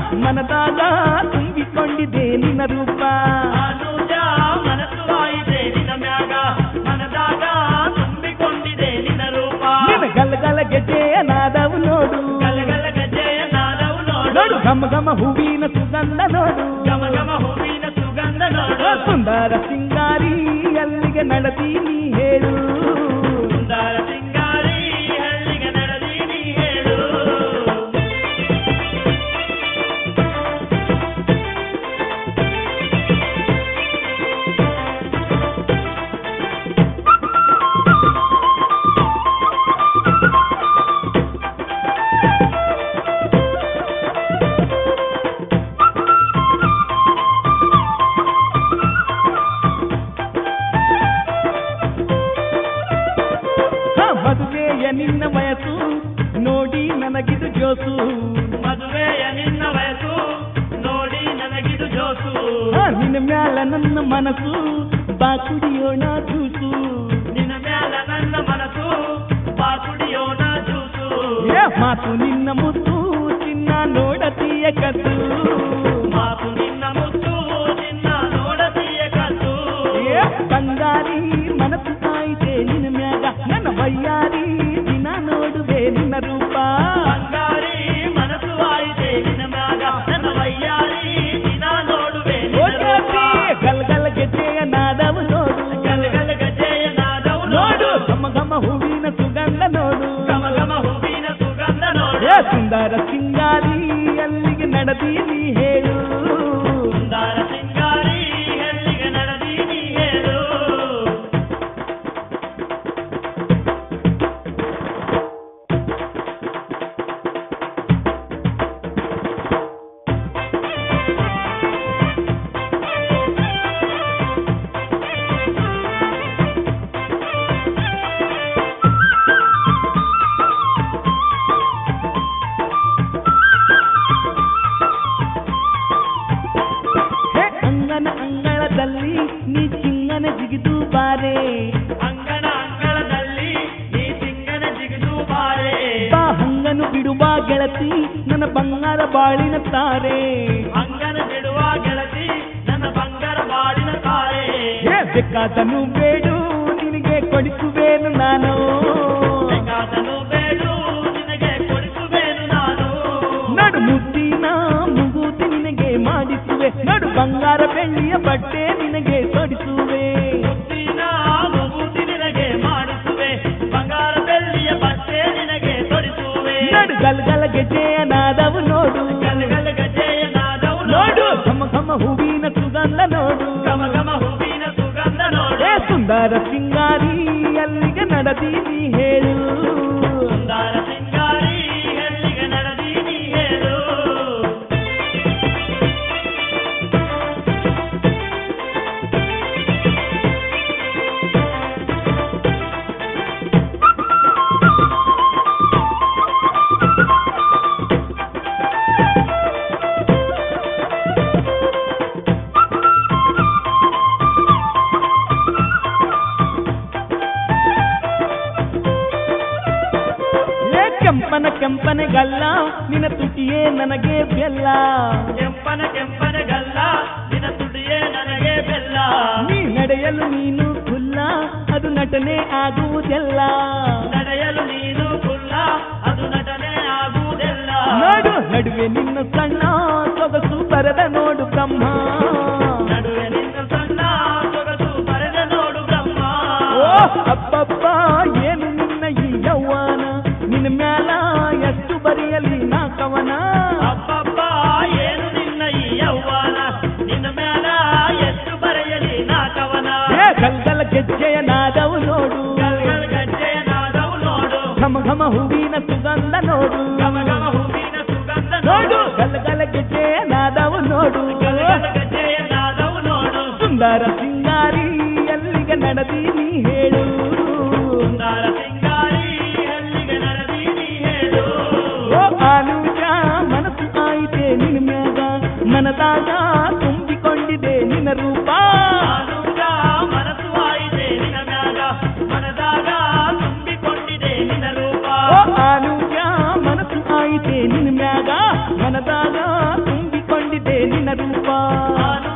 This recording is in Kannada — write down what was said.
ಮನದಾಗ ತುಂಬಿಕೊಂಡಿದೆ ನಿನ್ನ ರೂಪ ಅನುಜ ಮನಸ್ಸು ಆಯಿತೆ ನಿನ್ನ ಮ್ಯಾಗ ಮನದಾಗ ತುಂಬಿಕೊಂಡಿದೆ ನಿನ್ನ ರೂಪ ನಿನ್ನ ಗಲಗಲ ಗೆಜ್ಜೆಯ ನಾದವು ನೋಡು ಗಲಗಲ ಗೆಜ್ಜೆಯ ನಾದವು ನೋಡು ಘಮ ಘಮ ಹೂವಿನ ಸುಗಂಧ ನೋಡು ಘಮ ಘಮ ಹೂವಿನ ಸುಗಂಧ ನೋಡು ಸುಂದರ ಸಿಂಗಾರಿ ಅಲ್ಲಿಗೆ ನಡೆದೀನಿ ಹೇಳು ಸುಂದರ ಸಿಂಗಾರಿ ಹಳ್ಳಿಗೆ ನಡೆದೀನಿ ಹೇಳು ಮದುವೆಯ ನಿನ್ನ ವಯಸ್ಸು ನೋಡಿ ನನಗಿದು ಜೋಸು ಮದುವೆಯ ನಿನ್ನ ವಯಸ್ಸು ನೋಡಿ ನನಗಿದು ಜೋಸು ನಿನ್ನ ಮ್ಯಾಲ ನನ್ನ ಮನಸ್ಸು ಬಾ ಕುಡಿಯೋಣ ಜ್ಯೂಸು ನಿನ್ನ ಮ್ಯಾಲ ನನ್ನ ಮನಸ್ಸು ಬಾ ಕುಡಿಯೋಣ ಜ್ಯೂಸು ಮಾತು ನಿನ್ನ ಮುತ್ತು ಚಿನ್ನ ನೋಡತೀಯ ಕದ್ದು ಮಾತು ನಿನ್ನ ಮುತ್ತು ನಿನ್ನ ನೋಡತೀಯ ಕದ್ದು ಬಂಗಾರಿ ಮನಸ್ಸು ಆಯಿತೆ ನಿನ್ನ ಮ್ಯಾಗ ನನ್ನ ವಯ್ಯಾರಿ ದಿನ ನೋಡುವೆ ನಿನ್ನ ರೂಪ ಬಂಗಾರಿ ಮನಸ್ಸು ಆಯಿತೆ ನಿನ್ನ ಮ್ಯಾಗ ನನ್ನ ವಯ್ಯಾರಿ ದಿನ ನೋಡುವೆ ನಿನ್ನ ರೂಪ. ಗಲ್ಗಲ್ ಗೆಜ್ಜೆಯ ನಾದವು ನೋಡು ಗಲಗಲ ಗೆಜ್ಜೆಯ ನಾದವು ನೋಡು ಘಮ ಘಮ ಹೂವಿನ ಸುಗಂಧ ನೋಡು ಘಮ ಘಮ ಹೂವಿನ ಸುಗಂಧ ನೋಡು ಸುಂದರ ಸಿಂಗಾರಿ ಅಲ್ಲಿಗೆ ನಡೆದೀನಿ ಹೇಳು ಸುಂದರ ಸಿಂಗಾರಿ ಹಳ್ಳಿಗೆ ನಡೆದೀನಿ ಹೇಳು ಹೇ ಅಂಗನ ಅಂಗಳದಲ್ಲಿ ನೀ ಚಿಂಗನ ಜಿಗಿದು ಬಾರೆ ಅಂಗಣ ಅಂಗಳದಲ್ಲಿ ನೀ ಸಿಂಗನ ಜಿಗಿದು ಬಾರೆ ಬಾ ಹಂಗನು ಬಿಡುವ ಗೆಳತಿ ನನ್ನ ಬಂಗಾರ ಬಾಳಿನ ತಾರೆ ಅಂಗನ ಬಿಡುವ ಗೆಳತಿ ನನ್ನ ಬಂಗಾರ ಬಾಡಿನ ತಾರೆ ಬೇಕಾದನು ಬೇಡು ನಿನಗೆ ಕೊಡಿಸುವೇನು ನಾನು ಬೇಕಾದನು ಬೇಡು ನಿನಗೆ ಕೊಡಿಸುವೇನು ನಾನು ನಡು ಮುದ್ದಿನ ಮುಗೂತಿ ನಿನಗೆ ಮಾಡಿಸುವೆ ನಡು ಬಂಗಾರ ಬೆಳ್ಳಿಯ ಬಟ್ಟೆ ನಿನಗೆ ತೊಡಿಸುವೆ ಮುತ್ತಿನ ಮುಗುತಿ ನಿನಗೆ ಮಾಡಿಸುವೆ ಬಂಗಾರ ಬೆಳ್ಳಿಯ ಬಟ್ಟೆ ನಿನಗೆ ತೊಡಿಸುವೆ ನಡು ಗಲ್ಗಲ ಗೆಜ್ಜೆಯ ನಾದವು ನೋಡು ಗಲಗಲ ಗೆಜ್ಜೆಯ ನಾದವು ನೋಡು ಘಮ ಘಮ ಹೂವಿನ ಸುಗಂಧ ನೋಡು ಘಮ ಘಮ ಹೂವಿನ ಸುಗಂಧ ನೋಡು ಸುಂದರ ಸಿಂಗಾರಿ ಅಲ್ಲಿಗೆ ನಡೆದೀನಿ ಹೇಳು ಸುಂದರ ಸಿಂಗಾರಿ ಹಳ್ಳಿಗೆ ನಡೆದೀನಿ ಹೇಳು ಕೆಂಪನ ಕೆಂಪನೆ ಗಲ್ಲ ನಿನ್ನ ತುಟಿಯೇ ನನಗೆ ಬೆಲ್ಲ ಕೆಂಪನ ಕೆಂಪನ ಗಲ್ಲ ನಿನ್ನ ತುಡಿಯೇ ನನಗೆ ಬೆಲ್ಲ ನೀ ನಡೆಯಲು ನೀನು ಖುಲ್ಲ ಅದು ನಟನೆ ಆಗುವುದೆಲ್ಲ ನಡೆಯಲು ನೀನು ಕುಲ್ಲ ಅದು ನಟನೆ ಆಗುವುದೆಲ್ಲ ನೋಡು ನಡುವೆ ನಿನ್ನ ಸಣ್ಣ ಸೊಗಸು ಬರದ ನೋಡು ಬ್ರಹ್ಮ ನಡುವೆ ನಿನ್ನ ಸಣ್ಣ ಸೊಗಸು ಬರೆದ ನೋಡು ಬ್ರಹ್ಮ ಓ ಅಬ್ಬಬ್ಬ ಏನು ನಿನ್ನ ಈ ಯೌವನ ನಿನ್ನ ಮ್ಯಾಲ ಎಷ್ಟು ಬರೆಯಲಿ ನಾ ಕವನ ಅಬ್ಬಬ್ಬ ಏನು ನಿನ್ನ ಈ ಯೌವನ ನಿನ್ನ ಮ್ಯಾಲ ಎಷ್ಟು ಬರೆಯಲಿ ನಾ ಕವನ ಗಲ್ಗಲ ಗೆಜ್ಜೆಯ ನಾದವು ನೋಡು ಗಲಗಲ ಗೆಜ್ಜೆಯ ನಾದವು ನೋಡು ಘಮ ಘಮ ಹೂವಿನ ಸುಗಂಧ ನೋಡು ಘಮ ಘಮ ಹೂವಿನ ಸುಗಂಧ ನೋಡು ನೋಡು ಗಲಗಲ ಗೆಜ್ಜೆಯ ನಾದವು ನೋಡು ಗಲಗಲ ಗೆಜ್ಜೆಯ ನಾದವು ನೋಡು ಸುಂದರ ಸಿಂಗಾರಿ ಅಲ್ಲಿಗೆ ನಡೆದೀನಿ ಹೇಳು ಸುಂದರ ಸಿಂಗಾರಿ ಹಳ್ಳಿಗೆ ನಡೆದೀನಿ ಹೇಳು ಓ ಆಲೂಜ ಮನಸ್ಸು ಆಯಿತೆ ನಿನ್ನ ಮ್ಯಾಗ ಮನದಾಗ ತುಂಬಿಕೊಂಡಿದೆ ನಿನ್ನ ರೂಪ ಆಲೂಜ ಮನಸ್ಸು ಆಯಿತೆ ನಿನ್ನ ಮ್ಯಾಗ ಮನದಾಗ ತುಂಬಿಕೊಂಡಿದೆ ನಿನ್ನ ರೂಪ ಓ ಆಲೂಜ ಮನಸ್ಸು ಆಯಿತೆ ನಿನ್ನ ಮ್ಯಾಗ ಮನದಾಗ ರೂಪ ಆನ